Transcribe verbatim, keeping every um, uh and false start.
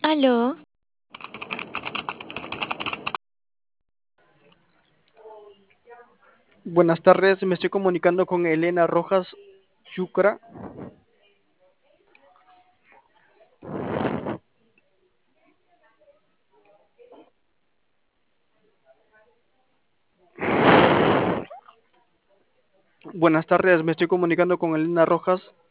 Aló, Buenas tardes, me estoy comunicando con Elena Rojas Chucra. Buenas tardes, me estoy comunicando con Elena Rojas.